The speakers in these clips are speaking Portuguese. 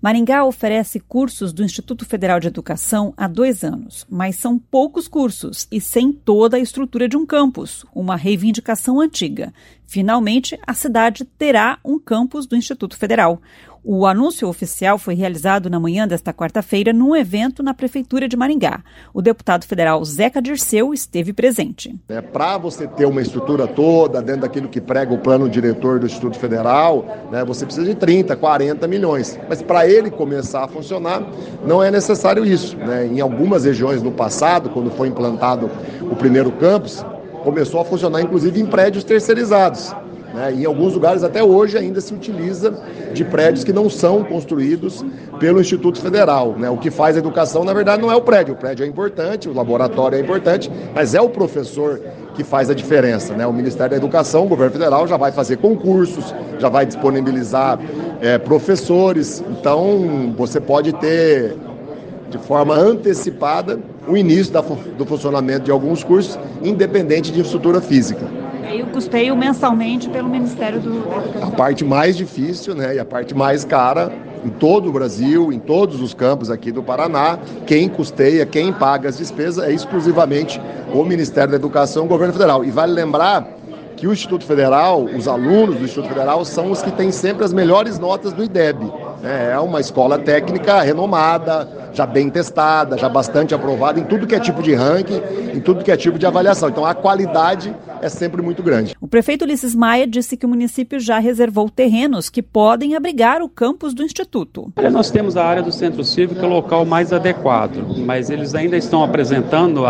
Maringá oferece cursos do Instituto Federal de Educação há 2 anos, mas são poucos cursos e sem toda a estrutura de um campus, uma reivindicação antiga. Finalmente, a cidade terá um campus do Instituto Federal. O anúncio oficial foi realizado na manhã desta quarta-feira num evento na Prefeitura de Maringá. O deputado federal Zeca Dirceu esteve presente. Para você ter uma estrutura toda dentro daquilo que prega o plano diretor do Instituto Federal, você precisa de 30, 40 milhões. Mas para ele começar a funcionar, não é necessário isso. Em algumas regiões no passado, quando foi implantado o primeiro campus, começou a funcionar inclusive em prédios terceirizados. Em alguns lugares até hoje ainda se utiliza de prédios que não são construídos pelo Instituto Federal. O que faz a educação, na verdade, não é o prédio é importante, o laboratório é importante, mas é o professor que faz a diferença. O Ministério da Educação, o governo federal, já vai fazer concursos, já vai disponibilizar professores, então você pode ter de forma antecipada o início do funcionamento de alguns cursos, independente de estrutura física. E o custeio mensalmente pelo Ministério da Educação. A parte mais difícil, e a parte mais cara em todo o Brasil, em todos os campos aqui do Paraná, quem custeia, quem paga as despesas é exclusivamente o Ministério da Educação, o governo federal. E vale lembrar que o Instituto Federal, os alunos do Instituto Federal são os que têm sempre as melhores notas do IDEB. É uma escola técnica renomada, já bem testada, já bastante aprovada em tudo que é tipo de ranking, em tudo que é tipo de avaliação. Então a qualidade é sempre muito grande. O prefeito Ulisses Maia disse que o município já reservou terrenos que podem abrigar o campus do Instituto. Nós temos a área do Centro Cívico, que é o local mais adequado, mas eles ainda estão apresentando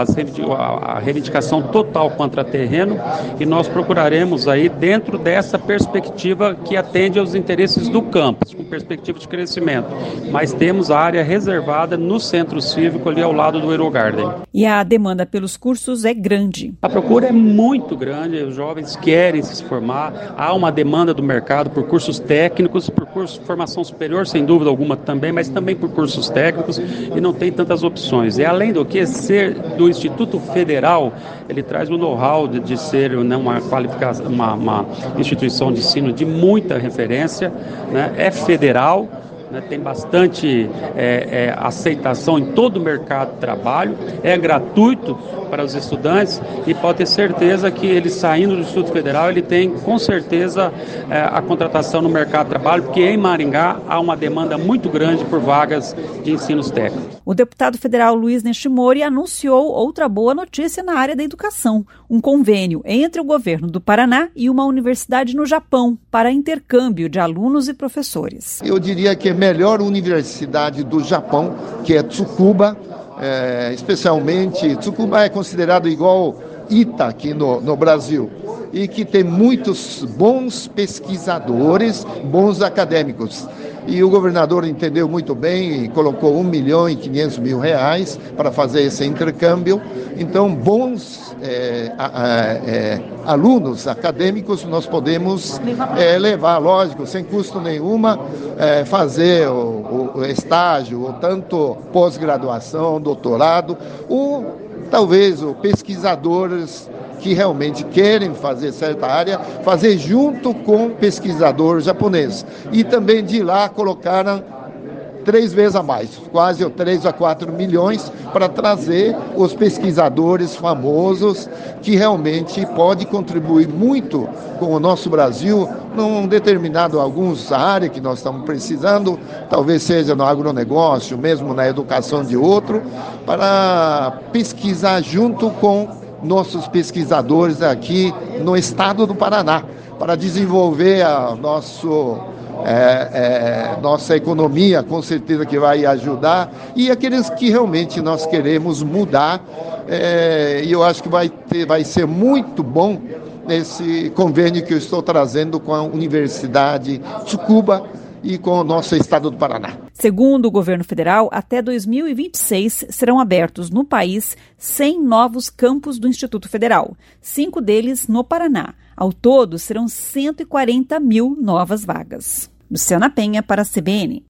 a reivindicação total contra terreno e nós procuraremos aí dentro dessa perspectiva que atende aos interesses do campus, com perspectiva de crescimento. Mas temos a área reservada no Centro Cívico, ali ao lado do Eurogarden. E a demanda pelos cursos é grande. A procura é muito grande, os jovens querem se formar, há uma demanda do mercado por cursos técnicos, por cursos de formação superior, sem dúvida alguma também, mas também por cursos técnicos, e não tem tantas opções. E além do que, ser do Instituto Federal, ele traz o know-how de ser uma qualificação, uma instituição de ensino de muita referência, é federal, tem bastante aceitação em todo o mercado de trabalho, é gratuito para os estudantes e pode ter certeza que ele saindo do Instituto Federal, ele tem com certeza a contratação no mercado de trabalho, porque em Maringá há uma demanda muito grande por vagas de ensinos técnicos. O deputado federal Luiz Nishimori anunciou outra boa notícia na área da educação, um convênio entre o governo do Paraná e uma universidade no Japão para intercâmbio de alunos e professores. Eu diria que a melhor universidade do Japão, que é Tsukuba, especialmente, Tsukuba é considerado igual ITA aqui no Brasil, e que tem muitos bons pesquisadores, bons acadêmicos. E o governador entendeu muito bem e colocou R$1.500.000 para fazer esse intercâmbio. Então, bons alunos acadêmicos nós podemos levar, lógico, sem custo nenhuma, fazer o estágio, ou tanto pós-graduação, doutorado, ou talvez pesquisadores que realmente querem fazer certa área, fazer junto com pesquisadores japoneses. E também de lá colocaram 3 vezes a mais, quase 3 a 4 milhões, para trazer os pesquisadores famosos que realmente podem contribuir muito com o nosso Brasil num determinado, algumas áreas que nós estamos precisando, talvez seja no agronegócio, mesmo na educação de outro, para pesquisar junto com nossos pesquisadores aqui no estado do Paraná, para desenvolver a nossa economia, com certeza que vai ajudar, e aqueles que realmente nós queremos mudar, e eu acho que vai ser muito bom esse convênio que eu estou trazendo com a Universidade Tsukuba e com o nosso estado do Paraná. Segundo o governo federal, até 2026 serão abertos no país 100 novos campos do Instituto Federal, 5 deles no Paraná. Ao todo, serão 140 mil novas vagas. Luciana Penha para a CBN.